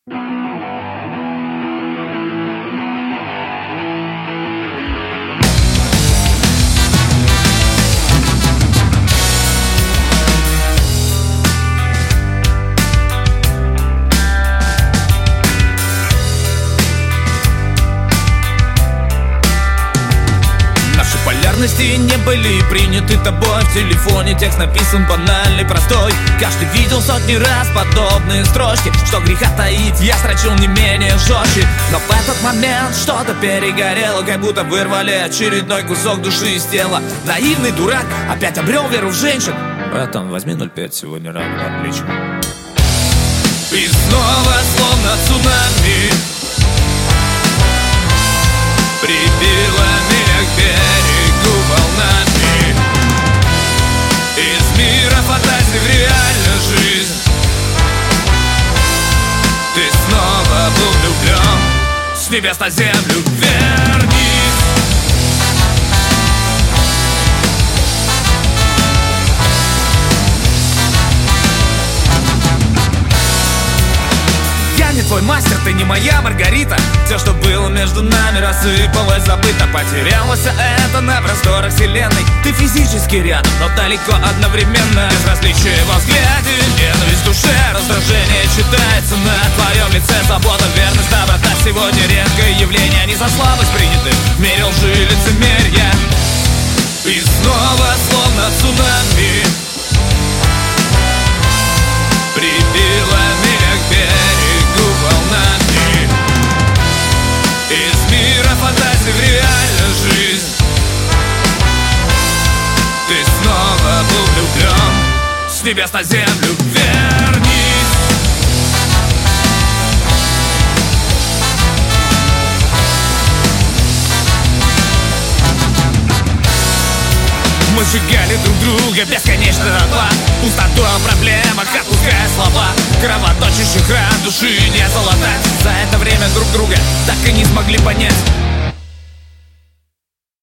Не были приняты тобой в телефоне. Текст написан банальный, простой. Каждый видел сотни раз подобные строчки. Что греха таить, я строчил не менее жестче. Но в этот момент что-то перегорело, как будто вырвали очередной кусок души из тела. Наивный дурак опять обрел веру в женщин. Братан, возьми 0,5 сегодня рано, отлично. И снова словно цунами прибило меня к берегу волнами. Из мира фантазий в реальную жизнь ты снова был влюблен. С небес на землю вернись. Не твой мастер, ты не моя Маргарита. Все, что было между нами, рассыпалось, забыто. Потерялось это на просторах вселенной. Ты физически рядом, но далеко одновременно. Безразличие во взгляде, ненависть в душе, раздражение читается на твоем лице. Забота, верность, доброта сегодня редкое явление. Они за слабость приняты в мире лжи и лицемерия. И снова словно цунами прибило меня к берегу волнами. Из мира фантазий в реальную жизнь ты снова был влюблен. С небес на землю вернись. Мы сжигали друг друга бесконечно дотла. Пустота проблема, отпуская слова. Кровоточащих ран души не залатать. За это время друг друга так и не смогли понять.